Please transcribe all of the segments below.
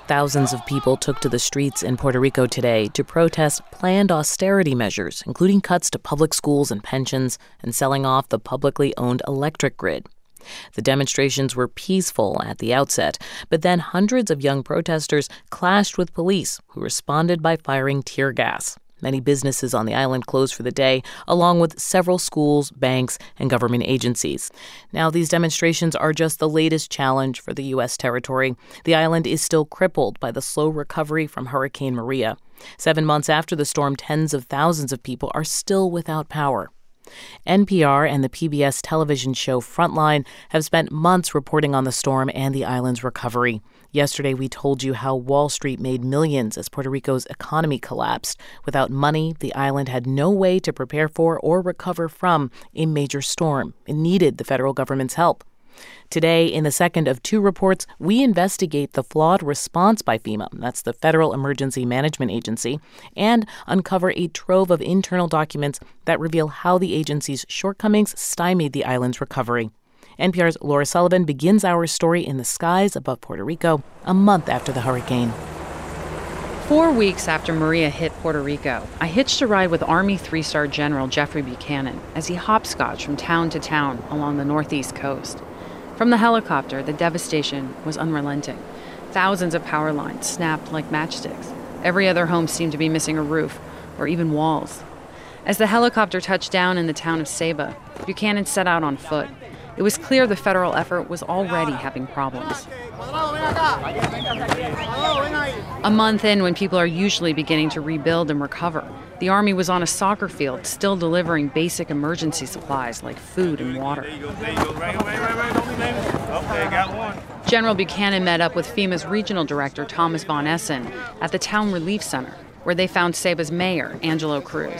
Thousands of people took to the streets in Puerto Rico today to protest planned austerity measures, including cuts to public schools and pensions and selling off the publicly owned electric grid. The demonstrations were peaceful at the outset, but then hundreds of young protesters clashed with police, who responded by firing tear gas. Many businesses on the island closed for the day, along with several schools, banks, and government agencies. Now, these demonstrations are just the latest challenge for the U.S. territory. The island is still crippled by the slow recovery from Hurricane Maria. 7 months after the storm, tens of thousands of people are still without power. NPR and the PBS television show Frontline have spent months reporting on the storm and the island's recovery. Yesterday, we told you how Wall Street made millions as Puerto Rico's economy collapsed. Without money, the island had no way to prepare for or recover from a major storm. It needed the federal government's help. Today, in the second of two reports, we investigate the flawed response by FEMA, that's the Federal Emergency Management Agency, and uncover a trove of internal documents that reveal how the agency's shortcomings stymied the island's recovery. NPR's Laura Sullivan begins our story in the skies above Puerto Rico a month after the hurricane. 4 weeks after Maria hit Puerto Rico, I hitched a ride with Army 3-star General Jeffrey Buchanan as he hopscotched from town to town along the northeast coast. From the helicopter, the devastation was unrelenting. Thousands of power lines snapped like matchsticks. Every other home seemed to be missing a roof or even walls. As the helicopter touched down in the town of Ceiba, Buchanan set out on foot. It was clear the federal effort was already having problems. A month in, when people are usually beginning to rebuild and recover, the Army was on a soccer field still delivering basic emergency supplies like food and water. General Buchanan met up with FEMA's regional director, Thomas Von Essen, at the Town Relief Center, where they found Ceiba's mayor, Angelo Cruz.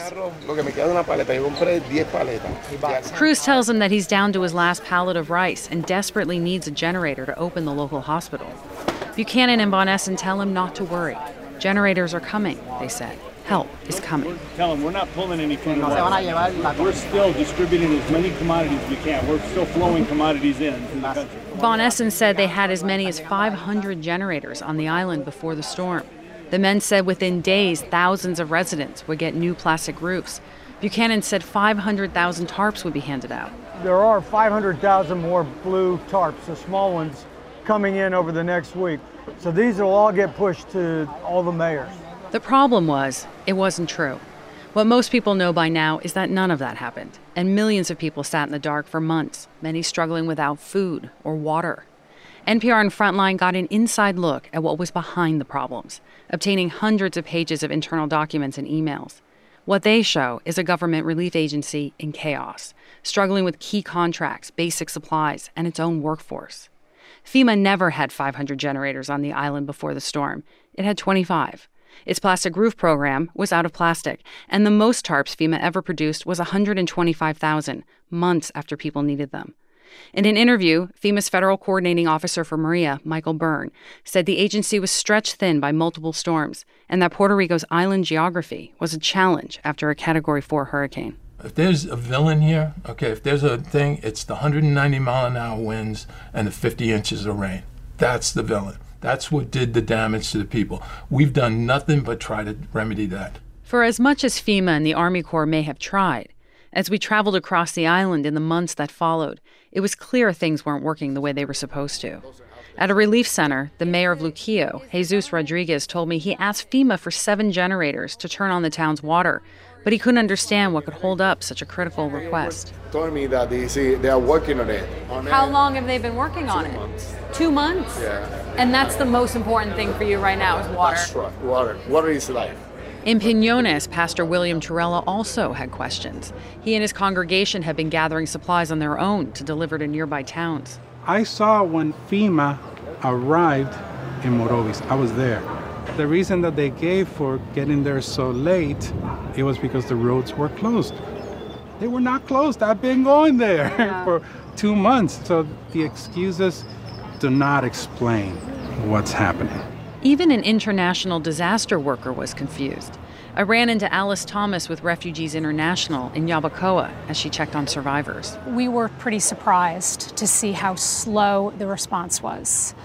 Cruz tells him that he's down to his last pallet of rice and desperately needs a generator to open the local hospital. Buchanan and Von Essen tell him not to worry. Generators are coming, they said. Help is coming. Tell them we're not pulling any food away. We're still distributing as many commodities as we can. We're still flowing commodities in from the country. Von Essen said they had as many as 500 generators on the island before the storm. The men said within days, thousands of residents would get new plastic roofs. Buchanan said 500,000 tarps would be handed out. There are 500,000 more blue tarps, the small ones, coming in over the next week. So these will all get pushed to all the mayors. The problem was, it wasn't true. What most people know by now is that none of that happened, and millions of people sat in the dark for months, many struggling without food or water. NPR and Frontline got an inside look at what was behind the problems, obtaining hundreds of pages of internal documents and emails. What they show is a government relief agency in chaos, struggling with key contracts, basic supplies, and its own workforce. FEMA never had 500 generators on the island before the storm. It had 25. Its plastic roof program was out of plastic, and the most tarps FEMA ever produced was 125,000, months after people needed them. In an interview, FEMA's federal coordinating officer for Maria, Michael Byrne, said the agency was stretched thin by multiple storms and that Puerto Rico's island geography was a challenge after a Category 4 hurricane. If there's a villain here, if there's a thing, it's the 190-mile-an-hour winds and the 50 inches of rain. That's the villain. That's what did the damage to the people. We've done nothing but try to remedy that. For as much as FEMA and the Army Corps may have tried, as we traveled across the island in the months that followed, it was clear things weren't working the way they were supposed to. At a relief center, the mayor of Luquillo, Jesus Rodriguez, told me he asked FEMA for 7 generators to turn on the town's water, but he couldn't understand what could hold up such a critical request. Told me that they are working on it. How long have they been working on it? 2 months. 2 months? Yeah. And that's the most important thing for you right now is water? That's right. Water. Water is life. In Piñones, Pastor William Torella also had questions. He and his congregation had been gathering supplies on their own to deliver to nearby towns. I saw when FEMA arrived in Morovis. I was there. The reason that they gave for getting there so late, it was because the roads were closed. They were not closed. I've been going there for 2 months. So the excuses do not explain what's happening. Even an international disaster worker was confused. I ran into Alice Thomas with Refugees International in Yabucoa as she checked on survivors. We were pretty surprised to see how slow the response was.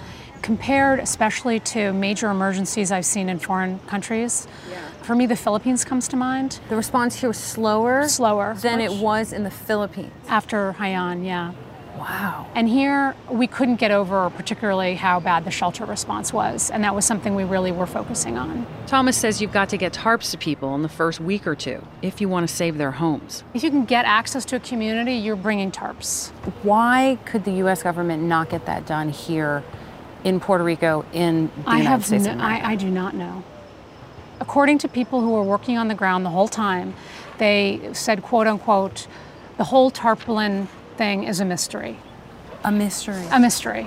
Compared especially to major emergencies I've seen in foreign countries, for me the Philippines comes to mind. The response here was slower than much it was in the Philippines. After Haiyan, yeah. Wow. And here we couldn't get over particularly how bad the shelter response was, and that was something we really were focusing on. Thomas says you've got to get tarps to people in the first week or two if you want to save their homes. If you can get access to a community, you're bringing tarps. Why could the U.S. government not get that done here in Puerto Rico, in the United States of America? I do not know. According to people who were working on the ground the whole time, they said, quote unquote, the whole tarpaulin thing is a mystery. A mystery? A mystery.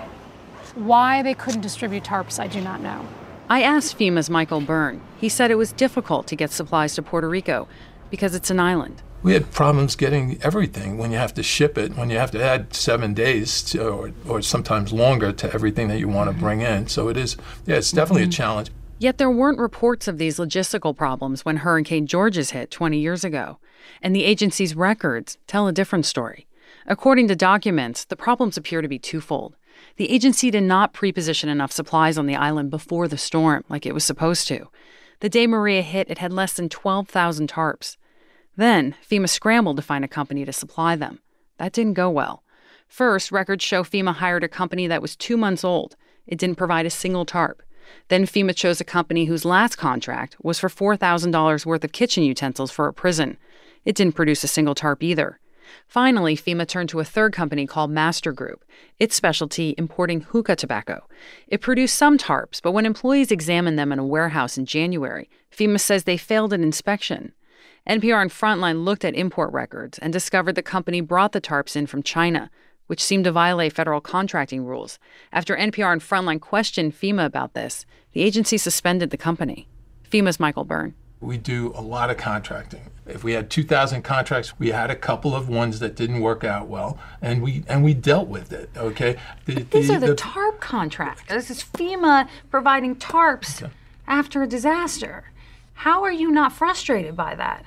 Why they couldn't distribute tarps, I do not know. I asked FEMA's Michael Byrne. He said it was difficult to get supplies to Puerto Rico because it's an island. We had problems getting everything when you have to ship it, when you have to add 7 days to, or sometimes longer to everything that you want to bring in. So it is, it's definitely a challenge. Yet there weren't reports of these logistical problems when Hurricane Georges hit 20 years ago. And the agency's records tell a different story. According to documents, the problems appear to be twofold. The agency did not pre-position enough supplies on the island before the storm like it was supposed to. The day Maria hit, it had less than 12,000 tarps. Then, FEMA scrambled to find a company to supply them. That didn't go well. First, records show FEMA hired a company that was 2 months old. It didn't provide a single tarp. Then FEMA chose a company whose last contract was for $4,000 worth of kitchen utensils for a prison. It didn't produce a single tarp either. Finally, FEMA turned to a third company called Master Group, its specialty importing hookah tobacco. It produced some tarps, but when employees examined them in a warehouse in January, FEMA says they failed an inspection. NPR and Frontline looked at import records and discovered the company brought the tarps in from China, which seemed to violate federal contracting rules. After NPR and Frontline questioned FEMA about this, the agency suspended the company. FEMA's Michael Byrne. We do a lot of contracting. If we had 2,000 contracts, we had a couple of ones that didn't work out well, and we dealt with it, okay? These are the tarp contracts. This is FEMA providing tarps after a disaster. How are you not frustrated by that?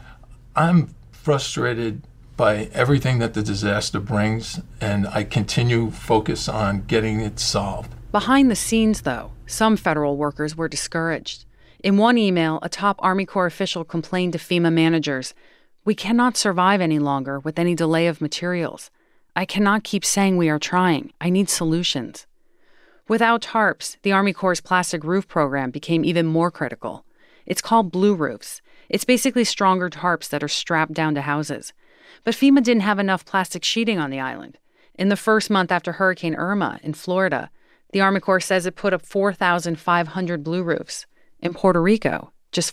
I'm frustrated by everything that the disaster brings, and I continue focus on getting it solved. Behind the scenes, though, some federal workers were discouraged. In one email, a top Army Corps official complained to FEMA managers, "We cannot survive any longer with any delay of materials. I cannot keep saying we are trying. I need solutions." Without tarps, the Army Corps' plastic roof program became even more critical. It's called Blue Roofs. It's basically stronger tarps that are strapped down to houses. But FEMA didn't have enough plastic sheeting on the island. In the first month after Hurricane Irma in Florida, the Army Corps says it put up 4,500 blue roofs. In Puerto Rico, just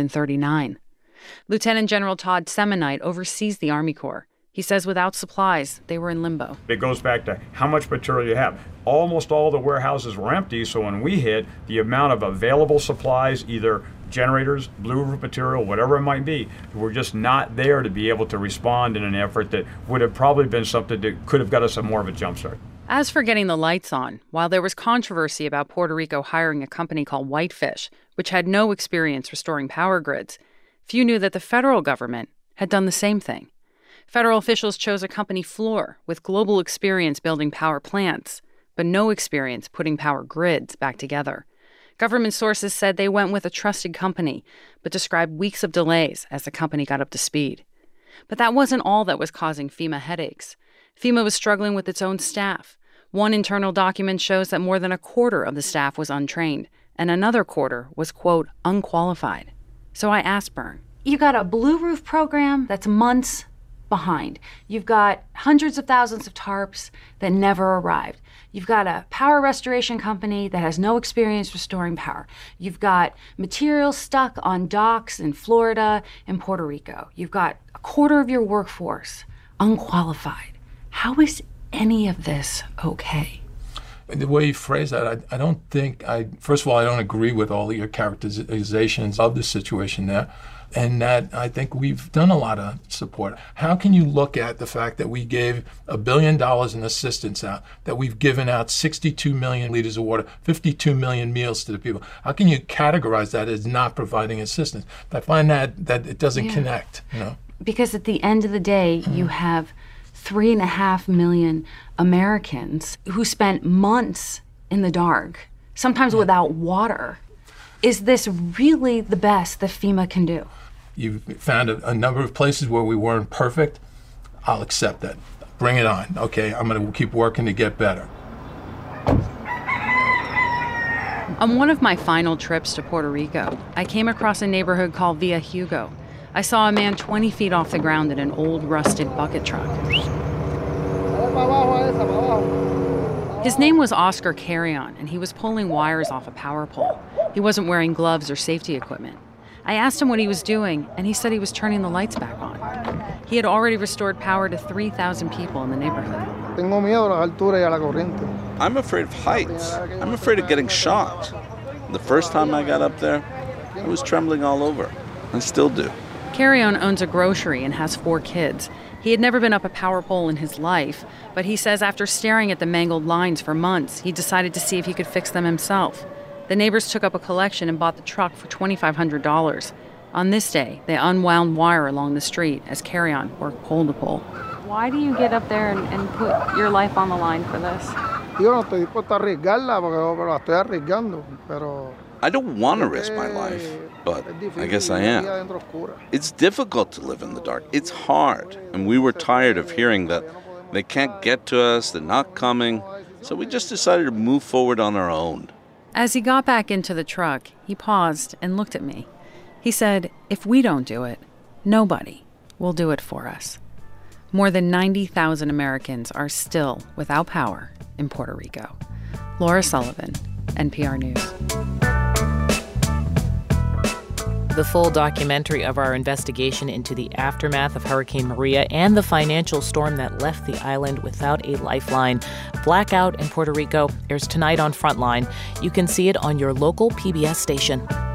439. Lieutenant General Todd Semonite oversees the Army Corps. He says without supplies, they were in limbo. It goes back to how much material you have. Almost all the warehouses were empty, so when we hit, the amount of available supplies, either generators, blue roof material, whatever it might be, were just not there to be able to respond in an effort that would have probably been something that could have got us more of a jump start. As for getting the lights on, while there was controversy about Puerto Rico hiring a company called Whitefish, which had no experience restoring power grids, few knew that the federal government had done the same thing. Federal officials chose a company, Fluor, with global experience building power plants, but no experience putting power grids back together. Government sources said they went with a trusted company, but described weeks of delays as the company got up to speed. But that wasn't all that was causing FEMA headaches. FEMA was struggling with its own staff. One internal document shows that more than a quarter of the staff was untrained, and another quarter was, quote, unqualified. So I asked Byrne. You got a blue roof program that's months behind. You've got hundreds of thousands of tarps that never arrived. You've got a power restoration company that has no experience restoring power. You've got materials stuck on docks in Florida and Puerto Rico. You've got a quarter of your workforce unqualified. How is any of this okay? The way you phrase that, I don't think, first of all, I don't agree with all of your characterizations of the situation there. And that I think we've done a lot of support. How can you look at the fact that we gave $1 billion in assistance out, that we've given out 62 million liters of water, 52 million meals to the people? How can you categorize that as not providing assistance? I find that it doesn't connect, you know? Because at the end of the day, you have 3.5 million Americans who spent months in the dark, sometimes without water. Is this really the best that FEMA can do? You've found a number of places where we weren't perfect. I'll accept that. Bring it on. Okay, I'm going to keep working to get better. On one of my final trips to Puerto Rico, I came across a neighborhood called Villa Hugo. I saw a man 20 feet off the ground in an old rusted bucket truck. His name was Oscar Carrion, and he was pulling wires off a power pole. He wasn't wearing gloves or safety equipment. I asked him what he was doing, and he said he was turning the lights back on. He had already restored power to 3,000 people in the neighborhood. I'm afraid of heights. I'm afraid of getting shot. The first time I got up there, I was trembling all over. I still do. Carrion owns a grocery and has 4 kids. He had never been up a power pole in his life, but he says after staring at the mangled lines for months, he decided to see if he could fix them himself. The neighbors took up a collection and bought the truck for $2,500. On this day, they unwound wire along the street as Carrion worked pole to pole. Why do you get up there and put your life on the line for this? I don't want to risk my life, but I guess I am. It's difficult to live in the dark. It's hard, and we were tired of hearing that they can't get to us, they're not coming, so we just decided to move forward on our own. As he got back into the truck, he paused and looked at me. He said, if we don't do it, nobody will do it for us. More than 90,000 Americans are still without power in Puerto Rico. Laura Sullivan, NPR News. The full documentary of our investigation into the aftermath of Hurricane Maria and the financial storm that left the island without a lifeline, Blackout in Puerto Rico, airs tonight on Frontline. You can see it on your local PBS station.